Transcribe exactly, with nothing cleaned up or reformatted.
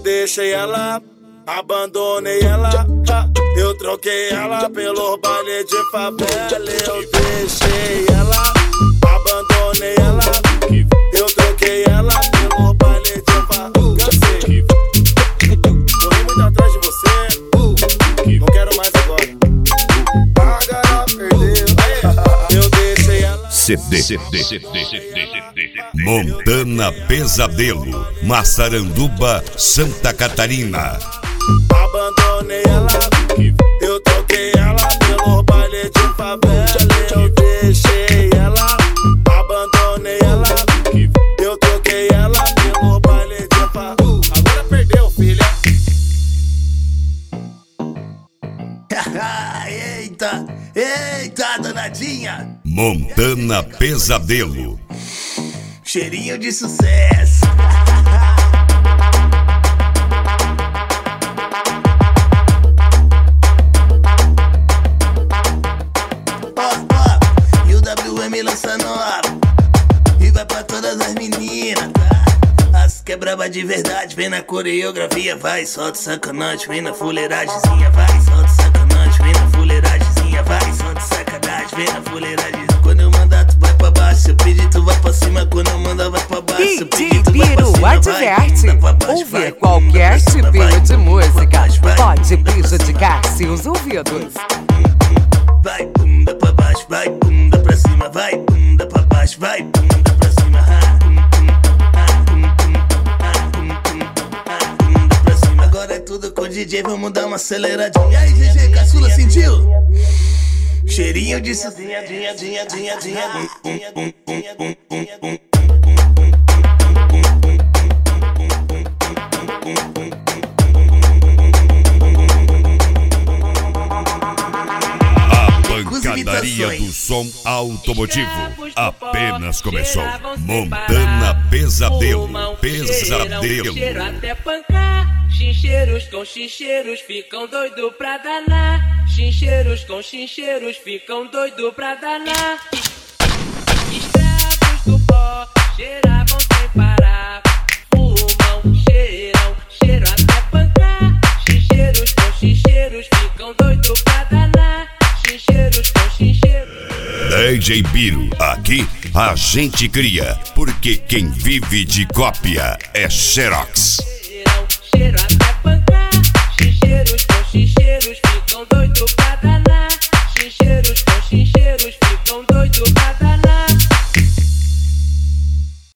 deixei ela, abandonei ela, eu troquei ela pelo baile de favela. Eu deixei ela, abandonei ela, eu troquei ela pelo baile de favela. Cansei, corri muito atrás de você, não quero mais agora. Agora perdeu, eu deixei ela. C D Montana Pesadelo, Massaranduba, Santa Catarina. Abandonei ela, eu troquei ela pelo baile de favela. Eu deixei ela, abandonei ela, eu troquei ela pelo baile de favela. Agora perdeu, filha. Eita, eita, danadinha. Montana Pesadelo. Cheirinho de sucesso. Me lança nova e vai pra todas as meninas, tá? As que é braba de verdade, vem na coreografia, vai, solta sacanagem, vem na fuleiragemzinha, vai, solta sacanagem, vem na fuleiragemzinha, vai, solta sacanagem, vem na fuleiragem. Quando eu mandar tu vai pra baixo, se eu pedir tu vai pra cima, quando eu mandar vai pra baixo, se eu pedir tu vai pra cima, vai, adverte, ouvir qualquer tipo de música pode prejudicar seus ouvidos. Vai, bunda pra baixo, vai, bunda pra cima, vai, bunda pra baixo, vai, bunda pra cima, bunda pra cima. Agora é tudo com o D J, vamos dar uma aceleradinha. E aí, G G, caçula, sentiu? Cheirinho de sozinha, dinha, dinha, dinha, dinha. Pancadaria do som automotivo apenas começou. Montana Pesadelo, Pesadelo. Cheiro até pancar. Chincheiros com chincheiros ficam doido pra danar. Chincheiros com chincheiros ficam doido pra danar. Escravos do pó cheiravam sem parar. Fumam, cheiram, cheiro até pancar. Chincheiros com chincheiros ficam doido pra danar. Chincheiros com chincheiros. D J Biro, aqui a gente cria, porque quem vive de cópia é Xerox.